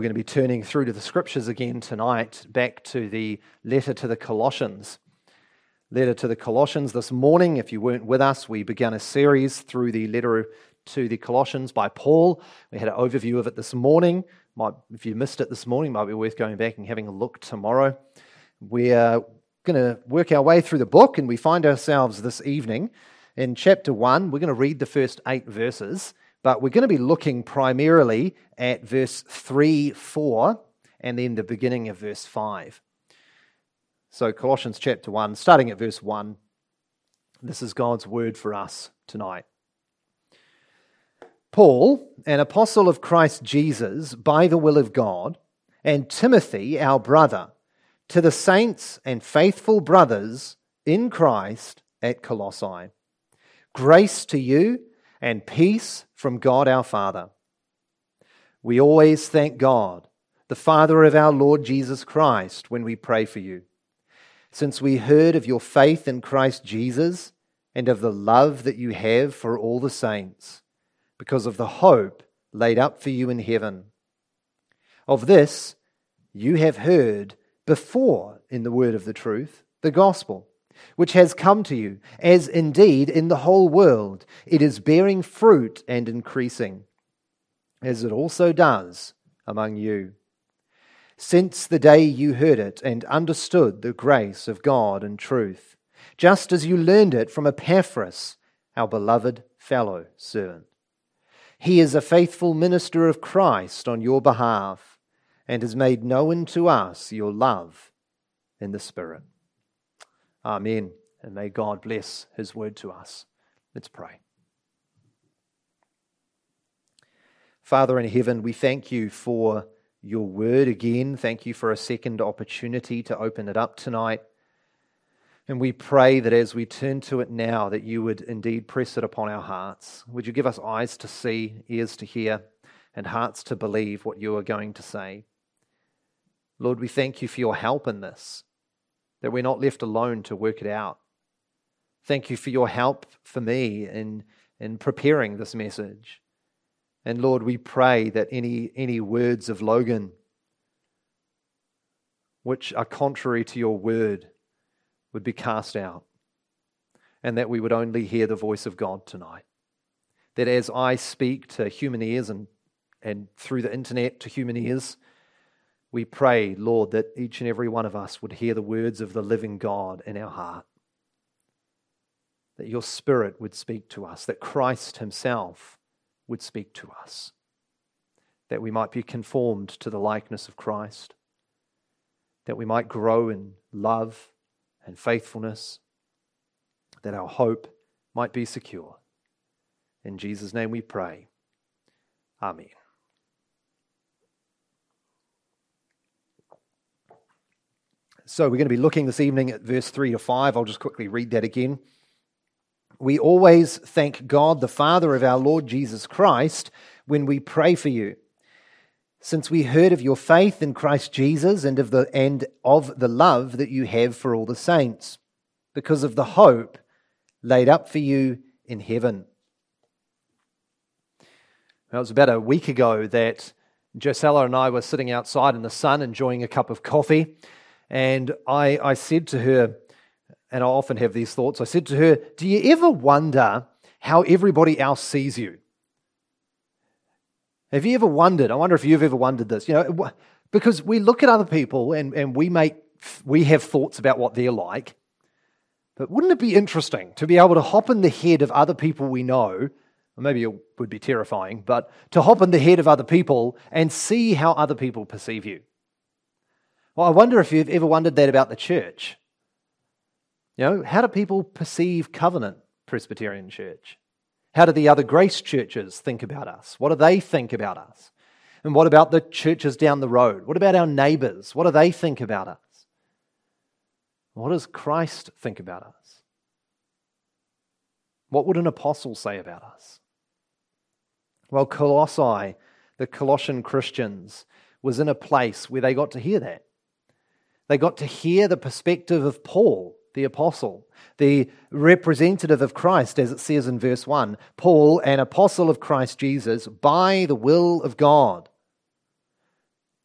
We're going to be turning through to the scriptures again tonight, back to the letter to the Colossians. Letter to the Colossians this morning. If you weren't with us, we began a series through the letter to the Colossians by Paul. We had an overview of it this morning. If you missed it this morning, it might be worth going back and having a look tomorrow. We're going to work our way through the book, and we find ourselves this evening in chapter 1. We're going to read the first 8 verses, but we're going to be looking primarily at verse 3, 4, and then the beginning of verse 5. So Colossians chapter 1, starting at verse 1, this is God's word for us tonight. Paul, an apostle of Christ Jesus by the will of God, and Timothy, our brother, to the saints and faithful brothers in Christ at Colossae. Grace to you and peace from God our Father. We always thank God, the Father of our Lord Jesus Christ, when we pray for you, since we heard of your faith in Christ Jesus and of the love that you have for all the saints, because of the hope laid up for you in heaven. Of this you have heard before in the word of the truth, the gospel, which has come to you, as indeed in the whole world it is bearing fruit and increasing, as it also does among you, since the day you heard it and understood the grace of God and truth, just as you learned it from Epaphras, our beloved fellow servant. He is a faithful minister of Christ on your behalf, and has made known to us your love in the Spirit. Amen. And may God bless His word to us. Let's pray. Father in heaven, we thank you for your word again. Thank you for a second opportunity to open it up tonight. And we pray that as we turn to it now, that you would indeed press it upon our hearts. Would you give us eyes to see, ears to hear, and hearts to believe what you are going to say? Lord, we thank you for your help in this, that we're not left alone to work it out. Thank you for your help for me in preparing this message. And Lord, we pray that any words of Logan which are contrary to your word would be cast out, and that we would only hear the voice of God tonight. That as I speak to human ears and through the internet to human ears, we pray, Lord, that each and every one of us would hear the words of the living God in our heart. That your Spirit would speak to us, that Christ Himself would speak to us, that we might be conformed to the likeness of Christ, that we might grow in love and faithfulness, that our hope might be secure. In Jesus' name we pray. Amen. So we're going to be looking this evening at verse 3 to 5. I'll just quickly read that again. We always thank God, the Father of our Lord Jesus Christ, when we pray for you, since we heard of your faith in Christ Jesus and of the love that you have for all the saints, because of the hope laid up for you in heaven. Well, it was about a week ago that Josella and I were sitting outside in the sun enjoying a cup of coffee. And I said to her, and I often have these thoughts, I said to her, do you ever wonder how everybody else sees you? Have you ever wondered? I wonder if you've ever wondered this. You know, because we look at other people and we have thoughts about what they're like. But wouldn't it be interesting to be able to hop in the head of other people we know, or maybe it would be terrifying, but to hop in the head of other people and see how other people perceive you? Well, I wonder if you've ever wondered that about the church. You know, how do people perceive Covenant Presbyterian Church? How do the other Grace churches think about us? What do they think about us? And what about the churches down the road? What about our neighbours? What do they think about us? What does Christ think about us? What would an apostle say about us? Well, Colossae, the Colossian Christians, was in a place where they got to hear that. They got to hear the perspective of Paul, the apostle, the representative of Christ, as it says in verse 1. Paul, an apostle of Christ Jesus, by the will of God.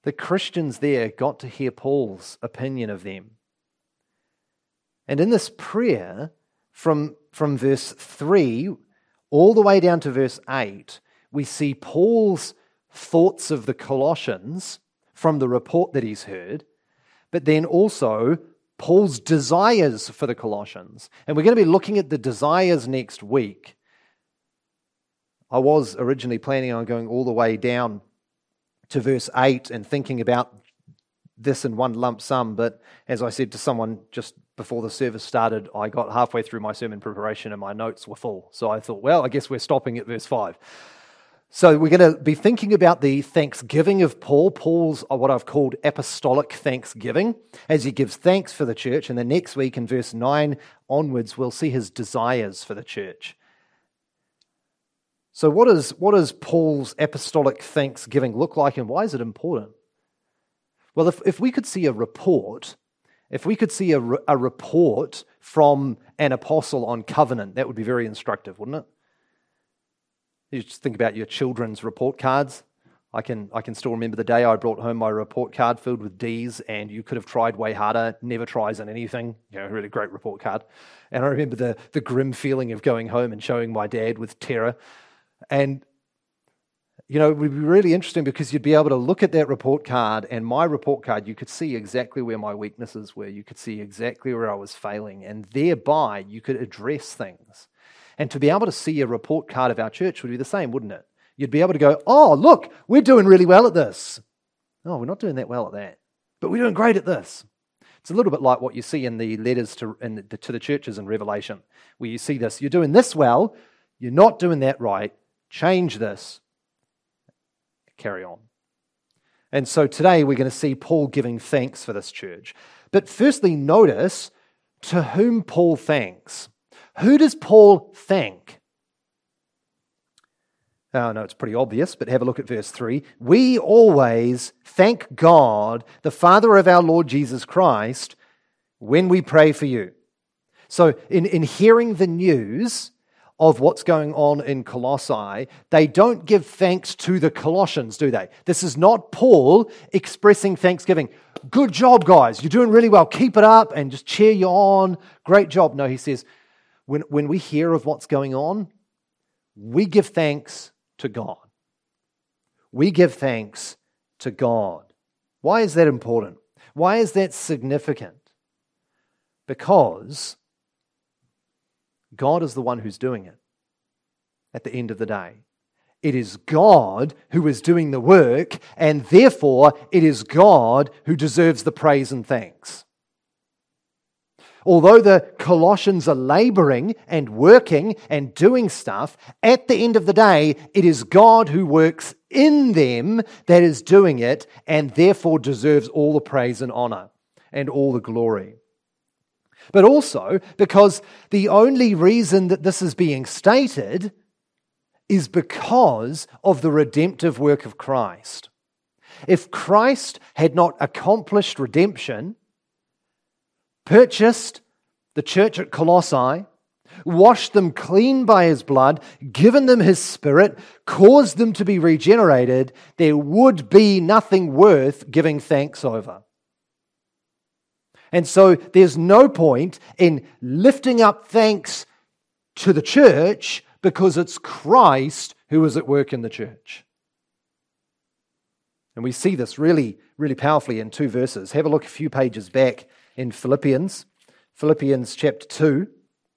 The Christians there got to hear Paul's opinion of them. And in this prayer, from verse 3 all the way down to verse 8, we see Paul's thoughts of the Colossians from the report that he's heard, but then also Paul's desires for the Colossians. And we're going to be looking at the desires next week. I was originally planning on going all the way down to verse 8 and thinking about this in one lump sum, but as I said to someone just before the service started, I got halfway through my sermon preparation and my notes were full. So I thought, well, I guess we're stopping at verse 5. So we're going to be thinking about the thanksgiving of Paul. Paul's what I've called apostolic thanksgiving, as he gives thanks for the church. And then next week in verse 9 onwards, we'll see his desires for the church. So what does Paul's apostolic thanksgiving look like, and why is it important? Well, if we could see a report, from an apostle on covenant, that would be very instructive, wouldn't it? You just think about your children's report cards. I can still remember the day I brought home my report card filled with D's, and you could have tried way harder, never tries on anything. Really great report card. And I remember the grim feeling of going home and showing my dad with terror. And it would be really interesting because you'd be able to look at that report card, and my report card, you could see exactly where my weaknesses were. You could see exactly where I was failing, and thereby you could address things. And to be able to see a report card of our church would be the same, wouldn't it? You'd be able to go, oh, look, we're doing really well at this. Oh, we're not doing that well at that, but we're doing great at this. It's a little bit like what you see in the letters to the churches in Revelation, where you see this. You're doing this well, you're not doing that right, change this. Carry on. And so today we're going to see Paul giving thanks for this church. But firstly, notice to whom Paul thanks. Who does Paul thank? Oh, no, it's pretty obvious, but have a look at verse 3. We always thank God, the Father of our Lord Jesus Christ, when we pray for you. So in hearing the news of what's going on in Colossae, they don't give thanks to the Colossians, do they? This is not Paul expressing thanksgiving. Good job, guys. You're doing really well. Keep it up and just cheer you on. Great job. No, he says, when we hear of what's going on, we give thanks to God. We give thanks to God. Why is that important? Why is that significant? Because God is the one who's doing it at the end of the day. It is God who is doing the work, and therefore it is God who deserves the praise and thanks. Although the Colossians are laboring and working and doing stuff, at the end of the day, it is God who works in them that is doing it, and therefore deserves all the praise and honor and all the glory. But also because the only reason that this is being stated is because of the redemptive work of Christ. If Christ had not accomplished redemption, purchased the church at Colossae, washed them clean by his blood, given them his Spirit, caused them to be regenerated, there would be nothing worth giving thanks over. And so there's no point in lifting up thanks to the church because it's Christ who is at work in the church. And we see this really, really powerfully in two verses. Have a look a few pages back in Philippians chapter 2,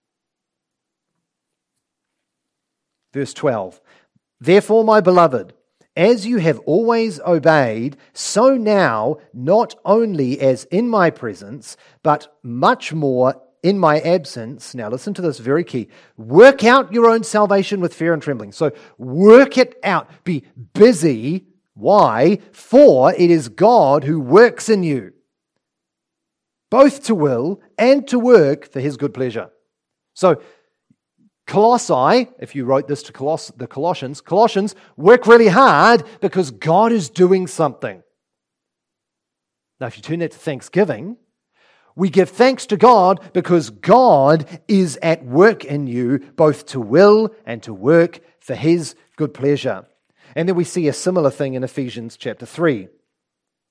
verse 12. Therefore, my beloved, as you have always obeyed, so now, not only as in my presence, but much more in my absence. Now listen to this, very key. Work out your own salvation with fear and trembling. So work it out. Be busy. Why? For it is God who works in you, both to will and to work for his good pleasure. So Colossae, if you wrote this to the Colossians work really hard because God is doing something. Now, if you turn that to thanksgiving, we give thanks to God because God is at work in you, both to will and to work for his good pleasure. And then we see a similar thing in Ephesians chapter 3.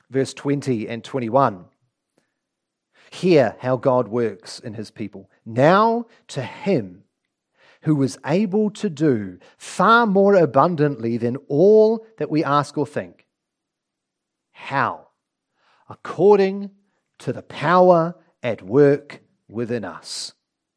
Verse 20 and 21. Hear how God works in his people. Now to him who is able to do far more abundantly than all that we ask or think. How? According to the power at work within us.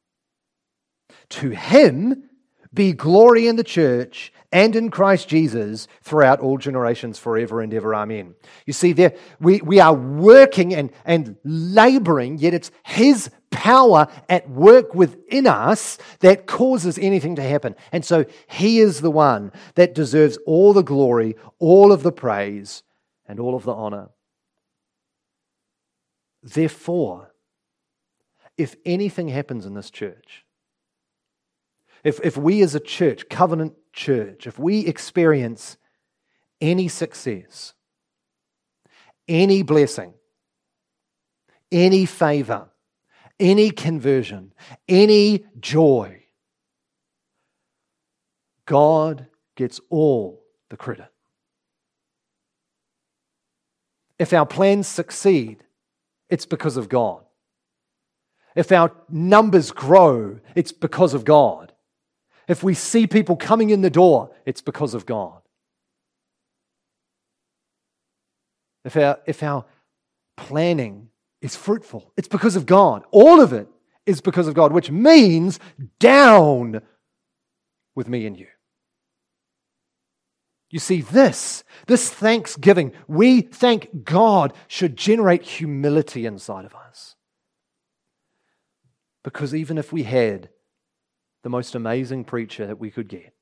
To him be glory in the church and in Christ Jesus throughout all generations, forever and ever. Amen. You see, there we are working and laboring, yet it's his power at work within us that causes anything to happen. And so he is the one that deserves all the glory, all of the praise, and all of the honor. Therefore, if anything happens in this church, if we as a church, covenant church, if we experience any success, any blessing, any favor, any conversion, any joy, God gets all the credit. If our plans succeed, it's because of God. If our numbers grow, it's because of God. If we see people coming in the door, it's because of God. If our planning is fruitful, it's because of God. All of it is because of God, which means down with me and you. You see, this thanksgiving, we thank God, should generate humility inside of us. Because even if we had the most amazing preacher that we could get,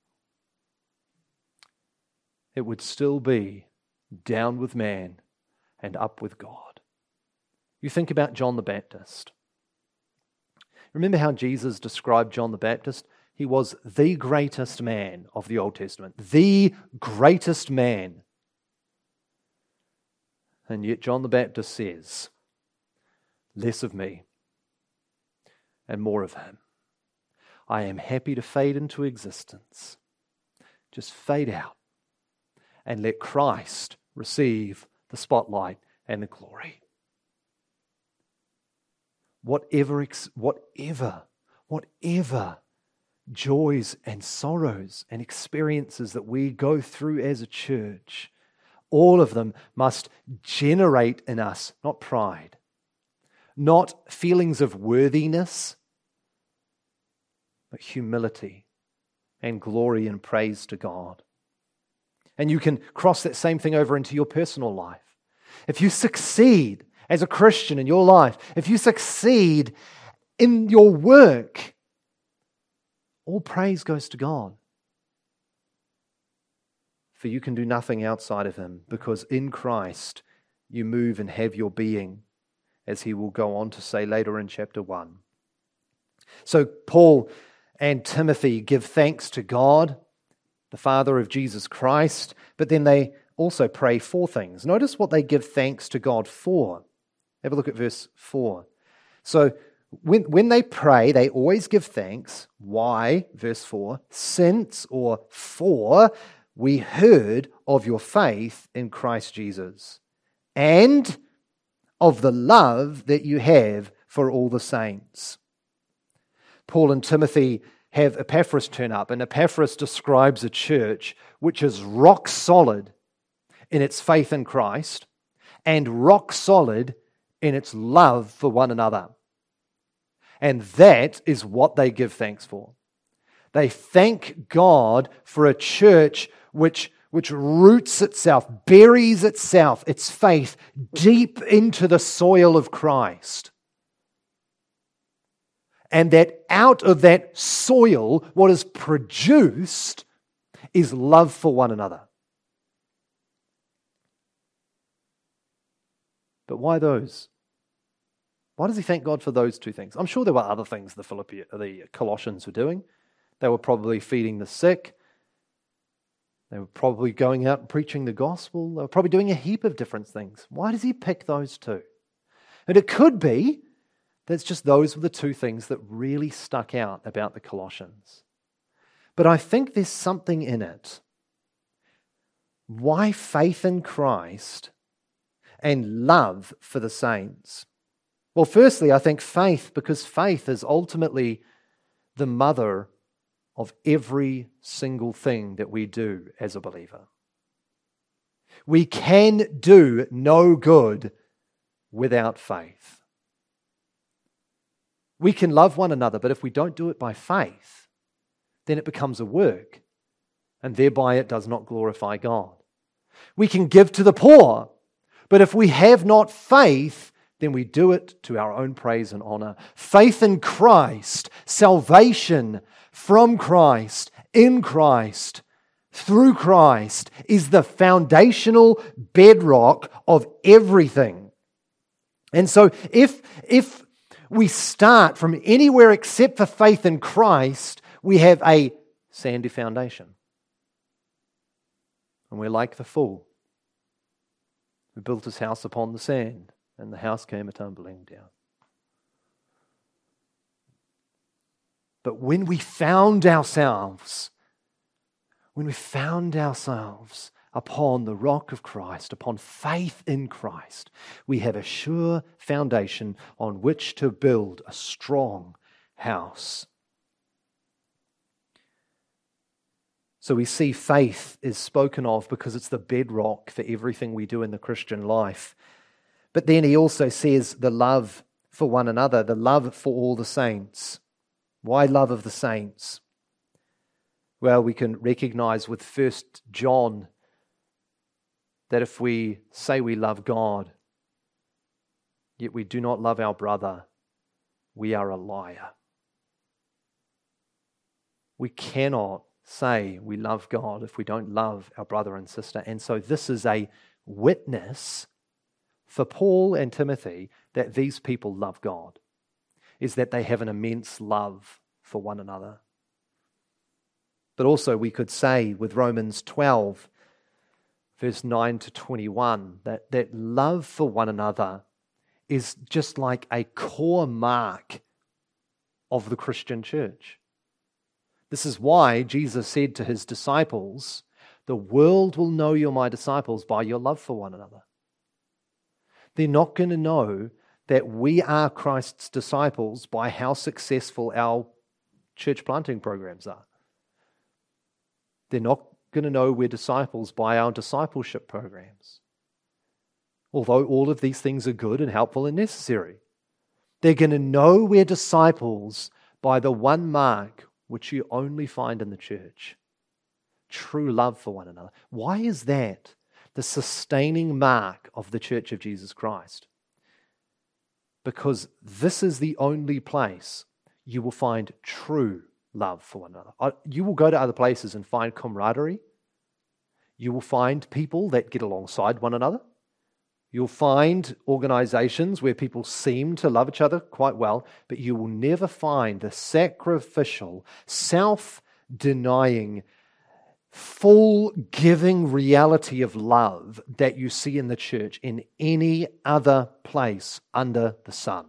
it would still be down with man and up with God. You think about John the Baptist. Remember how Jesus described John the Baptist? He was the greatest man of the Old Testament. The greatest man. And yet John the Baptist says, less of me and more of him. I am happy to fade into existence. Just fade out and let Christ receive the spotlight and the glory. Whatever joys and sorrows and experiences that we go through as a church, all of them must generate in us not pride, not feelings of worthiness, but humility and glory and praise to God. And you can cross that same thing over into your personal life. If you succeed as a Christian in your life, if you succeed in your work, all praise goes to God. For you can do nothing outside of him, because in Christ you move and have your being, as he will go on to say later in chapter 1. So Paul and Timothy give thanks to God, the Father of Jesus Christ, but then they also pray for things. Notice what they give thanks to God for. Have a look at verse 4. So when they pray, they always give thanks. Why? Verse 4. Since, or for, we heard of your faith in Christ Jesus, and of the love that you have for all the saints. Paul and Timothy have Epaphras turn up, and Epaphras describes a church which is rock solid in its faith in Christ and rock solid in its love for one another. And that is what they give thanks for. They thank God for a church which roots itself, buries itself, its faith, deep into the soil of Christ. And that out of that soil, what is produced is love for one another. But why those? Why does he thank God for those two things? I'm sure there were other things the Colossians were doing. They were probably feeding the sick. They were probably going out and preaching the gospel. They were probably doing a heap of different things. Why does he pick those two? And it could be that just those were the two things that really stuck out about the Colossians. But I think there's something in it. Why faith in Christ and love for the saints? Well, firstly, I think faith, because faith is ultimately the mother of every single thing that we do as a believer. We can do no good without faith. We can love one another, but if we don't do it by faith, then it becomes a work, and thereby it does not glorify God. We can give to the poor, but if we have not faith, then we do it to our own praise and honor. Faith in Christ, salvation from Christ, in Christ, through Christ, is the foundational bedrock of everything. And so if we start from anywhere except for faith in Christ, we have a sandy foundation. And we're like the fool who built his house upon the sand, and the house came a-tumbling down. But when we found ourselves upon the rock of Christ, upon faith in Christ, we have a sure foundation on which to build a strong house. So we see faith is spoken of because it's the bedrock for everything we do in the Christian life. But then he also says the love for one another, the love for all the saints. Why love of the saints? Well, we can recognize with 1 John that if we say we love God, yet we do not love our brother, we are a liar. We cannot say we love God if we don't love our brother and sister. And so this is a witness for Paul and Timothy that these people love God, is that they have an immense love for one another. But also we could say with Romans 12, verse 9 to 21, that love for one another is just like a core mark of the Christian church. This is why Jesus said to his disciples, "The world will know you're my disciples by your love for one another." They're not going to know that we are Christ's disciples by how successful our church planting programs are. They're not going to know we're disciples by our discipleship programs, although all of these things are good and helpful and necessary. They're going to know we're disciples by the one mark which you only find in the church: true love for one another. Why is that the sustaining mark of the Church of Jesus Christ? Because this is the only place you will find true love for one another. You will go to other places and find camaraderie. You will find people that get alongside one another. You'll find organizations where people seem to love each other quite well, but you will never find the sacrificial, self-denying, full giving reality of love that you see in the church in any other place under the sun.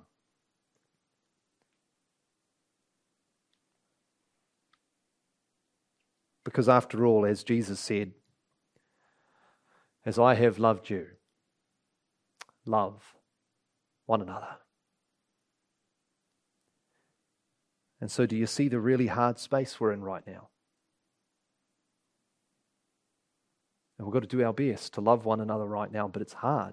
Because after all, as Jesus said, "As I have loved you, love one another." And so do you see the really hard space we're in right now? And we've got to do our best to love one another right now, but it's hard.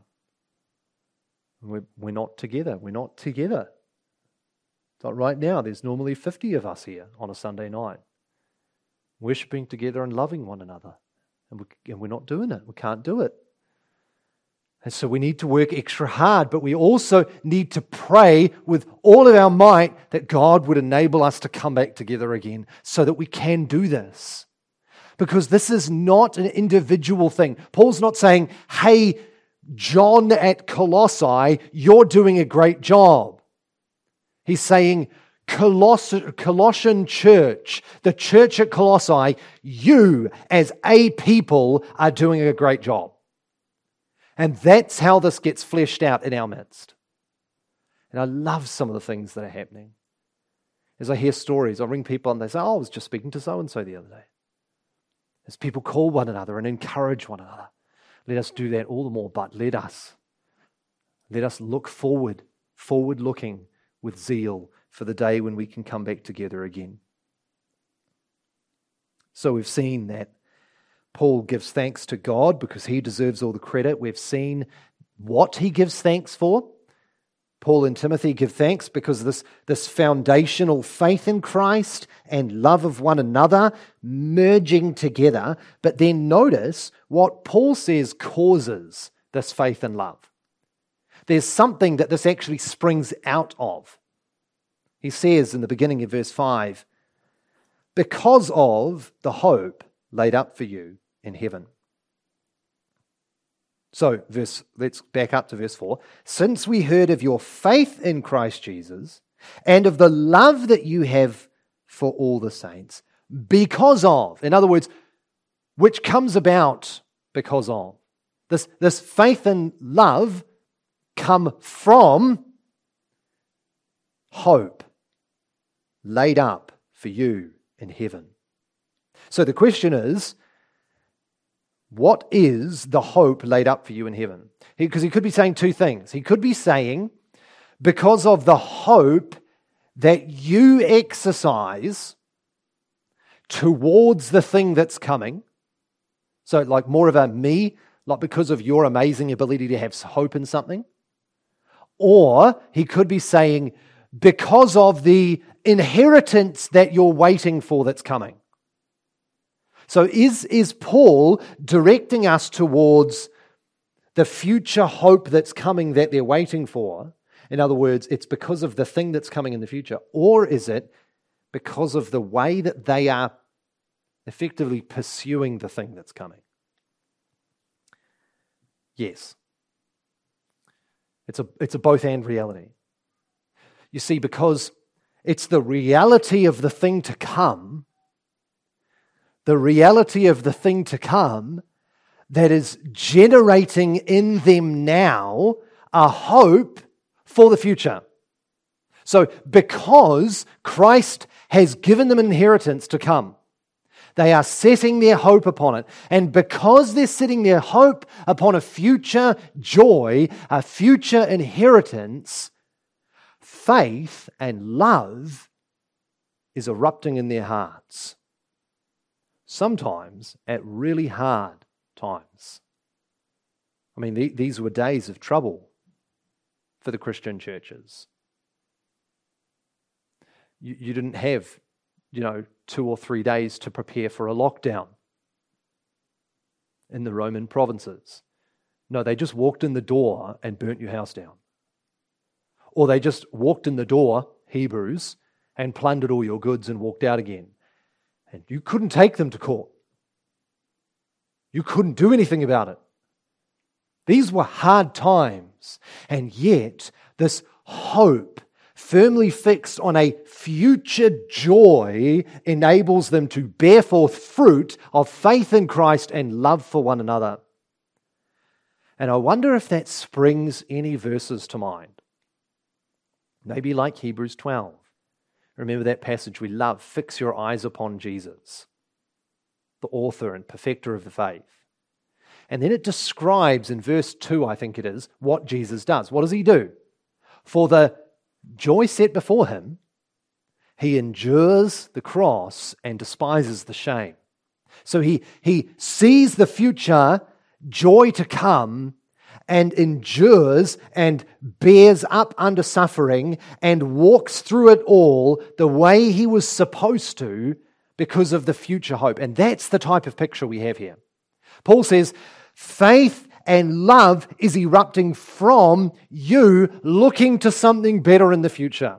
We're not together. We're not together. It's like right now, there's normally 50 of us here on a Sunday night, worshipping together and loving one another. And we're not doing it. We can't do it. And so we need to work extra hard, but we also need to pray with all of our might that God would enable us to come back together again so that we can do this. Because this is not an individual thing. Paul's not saying, "Hey, John at Colossae, you're doing a great job." He's saying, Colossian church, the church at Colossae, you as a people are doing a great job. And that's how this gets fleshed out in our midst. And I love some of the things that are happening. As I hear stories, I ring people and they say, "Oh, I was just speaking to so-and-so the other day." As people call one another and encourage one another. Let us do that all the more, but let us Let us look forward looking with zeal for the day when we can come back together again. So we've seen that Paul gives thanks to God because he deserves all the credit. We've seen what he gives thanks for. Paul and Timothy give thanks because this foundational faith in Christ and love of one another merging together. But then notice what Paul says causes this faith and love. There's something that this actually springs out of. He says in the beginning of verse 5, because of the hope laid up for you in heaven. So, let's back up to verse 4. Since we heard of your faith in Christ Jesus and of the love that you have for all the saints, because of, in other words, which comes about because of. This faith and love come from hope laid up for you in heaven. So the question is, what is the hope laid up for you in heaven? Because he could be saying two things. He could be saying, because of the hope that you exercise towards the thing that's coming. So like more of a me, like because of your amazing ability to have hope in something. Or he could be saying, because of the inheritance that you're waiting for that's coming. So is Paul directing us towards the future hope that's coming that they're waiting for? In other words, it's because of the thing that's coming in the future. Or is it because of the way that they are effectively pursuing the thing that's coming? Yes. It's a both and reality. You see, because it's the reality of the thing to come, that is generating in them now a hope for the future. So because Christ has given them an inheritance to come, they are setting their hope upon it. And because they're setting their hope upon a future joy, a future inheritance, faith and love is erupting in their hearts. Sometimes at really hard times. I mean, these were days of trouble for the Christian churches. You didn't have, 2 or 3 days to prepare for a lockdown in the Roman provinces. No, they just walked in the door and burnt your house down. Or they just walked in the door, Hebrews, and plundered all your goods and walked out again. And you couldn't take them to court. You couldn't do anything about it. These were hard times. And yet, this hope, firmly fixed on a future joy, enables them to bear forth fruit of faith in Christ and love for one another. And I wonder if that springs any verses to mind. Maybe like Hebrews 12. Remember that passage we love, fix your eyes upon Jesus, the author and perfecter of the faith. And then it describes in verse 2, I think it is, what Jesus does. What does he do? For the joy set before him, he endures the cross and despises the shame. So he sees the future joy to come and endures and bears up under suffering and walks through it all the way he was supposed to because of the future hope. And that's the type of picture we have here. Paul says, faith and love is erupting from you looking to something better in the future.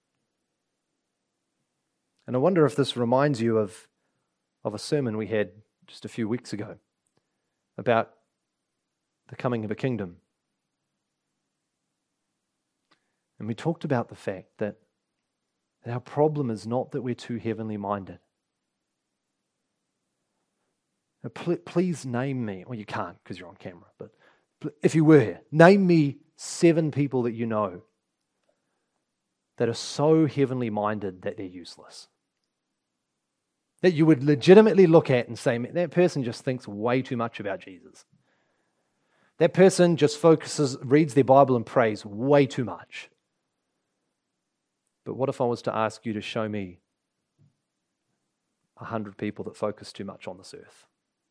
And I wonder if this reminds you of a sermon we had just a few weeks ago about the coming of a kingdom. And we talked about the fact that our problem is not that we're too heavenly minded. Now, please name me, well, you can't because you're on camera, but if you were here, name me 7 people that you know that are so heavenly minded that they're useless. That you would legitimately look at and say, that person just thinks way too much about Jesus. That person just reads their Bible and prays way too much. But what if I was to ask you to show me 100 people that focus too much on this earth?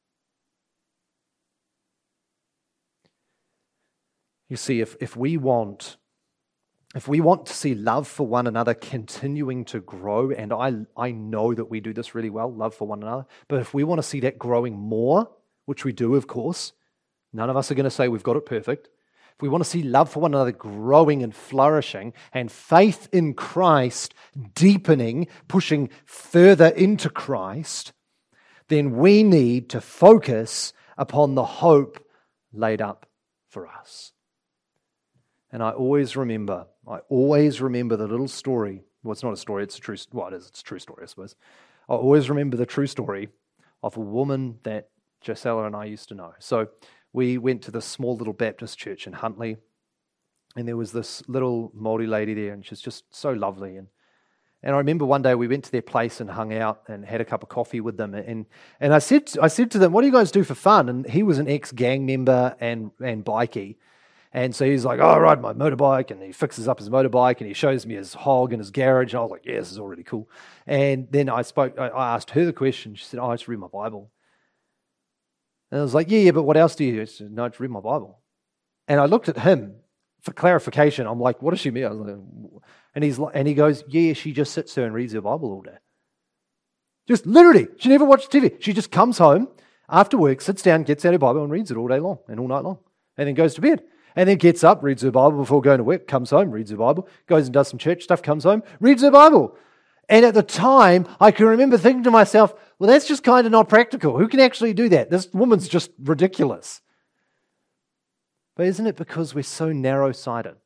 You see, if we want to see love for one another continuing to grow, and I know that we do this really well, love for one another, but if we want to see that growing more, which we do, of course, none of us are going to say we've got it perfect. If we want to see love for one another growing and flourishing, and faith in Christ deepening, pushing further into Christ, then we need to focus upon the hope laid up for us. And I always remember the little story. Well, it's not a story, it's a true story. Well, it is, it's a true story, I suppose. I always remember the true story of a woman that Josella and I used to know. So we went to this small little Baptist church in Huntly, and there was this little Māori lady there, and she's just so lovely. And I remember one day we went to their place and hung out and had a cup of coffee with them. And I said to them, "What do you guys do for fun?" And he was an ex-gang member and bikie. And so he's like, "Oh, I ride my motorbike," and he fixes up his motorbike and he shows me his hog in his garage. And I was like, "Yeah, this is already cool." And then I asked her the question. She said, "Oh, I just read my Bible." And I was like, yeah, but what else do you do? She said, "No, I just read my Bible." And I looked at him for clarification. I'm like, "What does she mean?" I was like, and he goes, "Yeah, she just sits there and reads her Bible all day." Just literally, she never watched TV. She just comes home after work, sits down, gets out her Bible and reads it all day long and all night long, and then goes to bed. And then gets up, reads her Bible before going to work, comes home, reads her Bible, goes and does some church stuff, comes home, reads her Bible. And at the time, I can remember thinking to myself, well, that's just kind of not practical. Who can actually do that? This woman's just ridiculous. But isn't it because we're so narrow-sighted?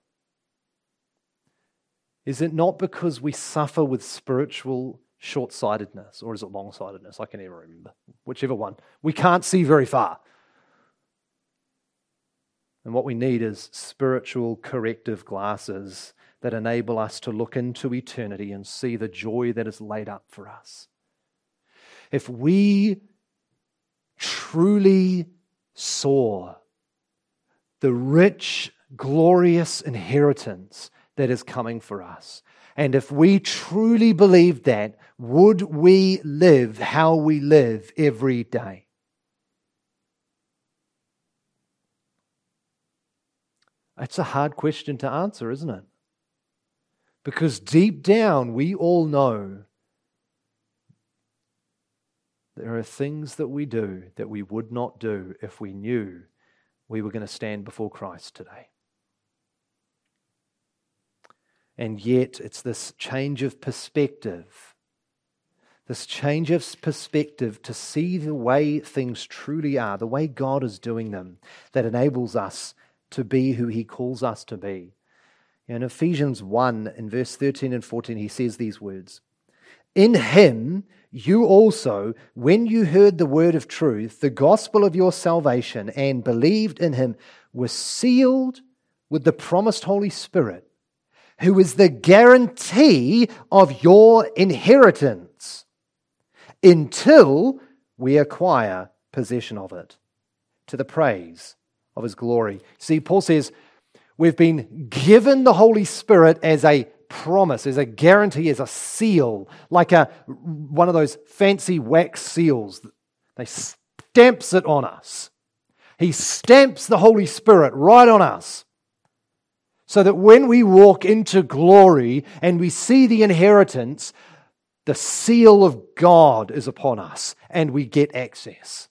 Is it not because we suffer with spiritual short-sightedness, or is it long-sightedness? I can never remember. Whichever one. We can't see very far. And what we need is spiritual corrective glasses that enable us to look into eternity and see the joy that is laid up for us. If we truly saw the rich, glorious inheritance that is coming for us, and if we truly believed that, would we live how we live every day? It's a hard question to answer, isn't it? Because deep down, we all know there are things that we do that we would not do if we knew we were going to stand before Christ today. And yet, it's this change of perspective, to see the way things truly are, the way God is doing them, that enables us to be who He calls us to be. In Ephesians 1, in verse 13 and 14, he says these words, "In Him you also, when you heard the word of truth, the gospel of your salvation, and believed in Him, were sealed with the promised Holy Spirit, who is the guarantee of your inheritance, until we acquire possession of it, to the praise of His glory." See, Paul says, we've been given the Holy Spirit as a promise, as a guarantee, as a seal, like one of those fancy wax seals. They stamps it on us. He stamps the Holy Spirit right on us, so that when we walk into glory and we see the inheritance, the seal of God is upon us and we get access.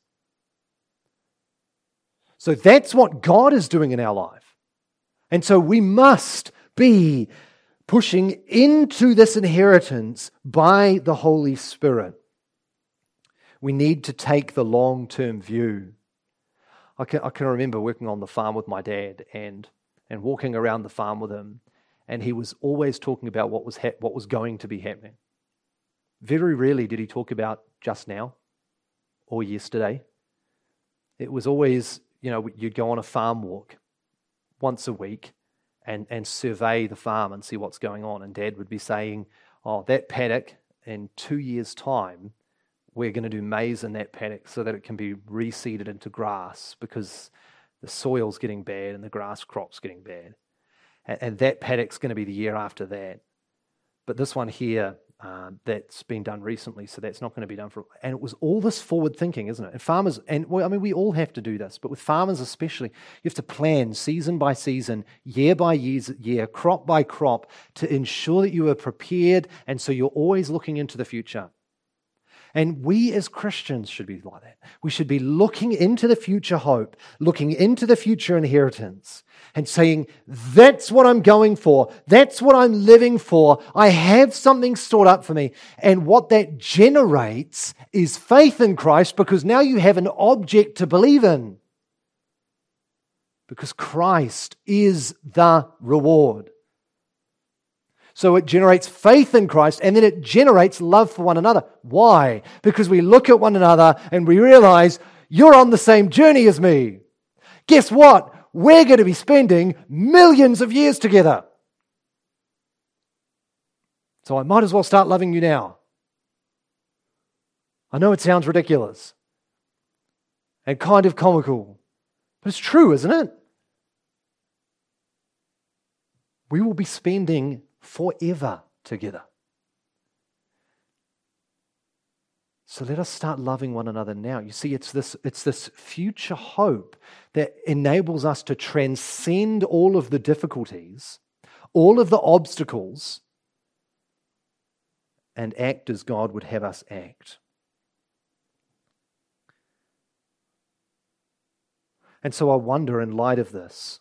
So that's what God is doing in our life. And so we must be pushing into this inheritance by the Holy Spirit. We need to take the long-term view. I can remember working on the farm with my dad and walking around the farm with him, and he was always talking about what was going to be happening. Very rarely did he talk about just now or yesterday. It was always, you'd go on a farm walk once a week and survey the farm and see what's going on. And Dad would be saying, "Oh, that paddock, in 2 years' time, we're going to do maize in that paddock so that it can be reseeded into grass, because the soil's getting bad and the grass crop's getting bad. And that paddock's going to be the year after that. But this one here, that's been done recently, so that's not going to be done for... And it was all this forward thinking, isn't it? And farmers, we all have to do this, but with farmers especially, you have to plan season by season, year by year, crop by crop, to ensure that you are prepared, and so you're always looking into the future. And we as Christians should be like that. We should be looking into the future hope, looking into the future inheritance, and saying, that's what I'm going for. That's what I'm living for. I have something stored up for me. And what that generates is faith in Christ, because now you have an object to believe in. Because Christ is the reward. So it generates faith in Christ, and then it generates love for one another. Why? Because we look at one another and we realize, you're on the same journey as me. Guess what? We're going to be spending millions of years together. So I might as well start loving you now. I know it sounds ridiculous and kind of comical, but it's true, isn't it? We will be spending forever together. So let us start loving one another now. You see, it's this future hope that enables us to transcend all of the difficulties, all of the obstacles, and act as God would have us act. And so I wonder, in light of this,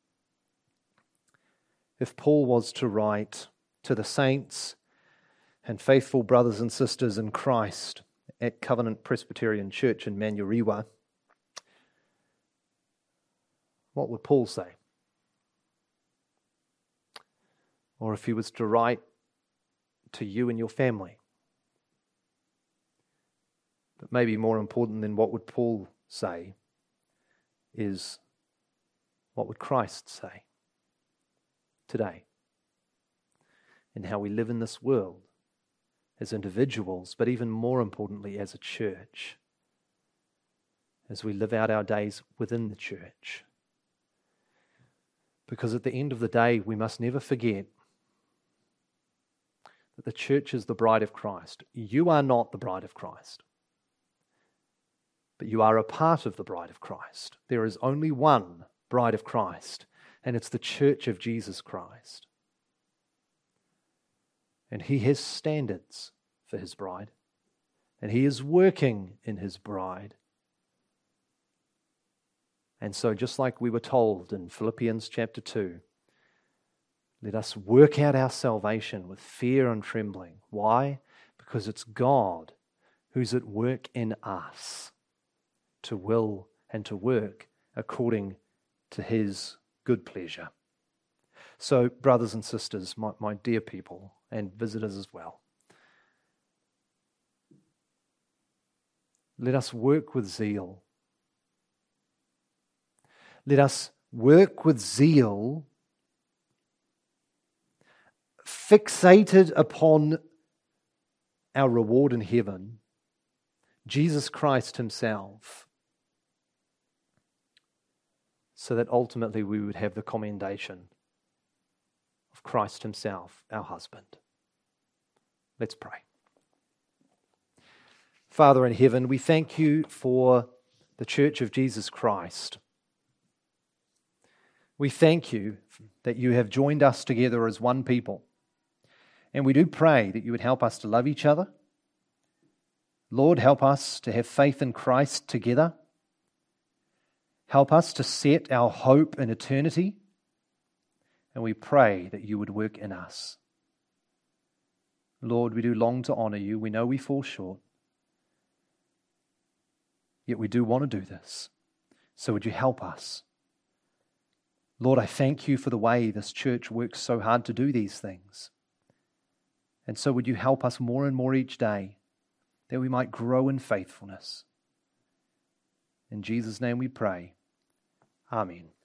if Paul was to write to the saints and faithful brothers and sisters in Christ at Covenant Presbyterian Church in Manurewa, what would Paul say? Or if he was to write to you and your family? But maybe more important than what would Paul say is, what would Christ say today, in how we live in this world as individuals, but even more importantly as a church, as we live out our days within the church. Because at the end of the day, we must never forget that the church is the bride of Christ. You are not the bride of Christ, but you are a part of the bride of Christ. There is only one bride of Christ, and it's the church of Jesus Christ. And He has standards for His bride, and He is working in His bride. And so just like we were told in Philippians chapter 2, let us work out our salvation with fear and trembling. Why? Because it's God who's at work in us to will and to work according to His good pleasure. So, brothers and sisters, my dear people, and visitors as well, let us work with zeal. Let us work with zeal, fixated upon our reward in heaven, Jesus Christ Himself, so that ultimately we would have the commendation of Christ Himself, our husband. Let's pray. Father in heaven, we thank You for the Church of Jesus Christ. We thank You that You have joined us together as one people. And we do pray that You would help us to love each other. Lord, help us to have faith in Christ together. Help us to set our hope in eternity. And we pray that You would work in us. Lord, we do long to honor You. We know we fall short. Yet we do want to do this. So would You help us? Lord, I thank You for the way this church works so hard to do these things. And so would You help us more and more each day, that we might grow in faithfulness. In Jesus' name we pray. Amen.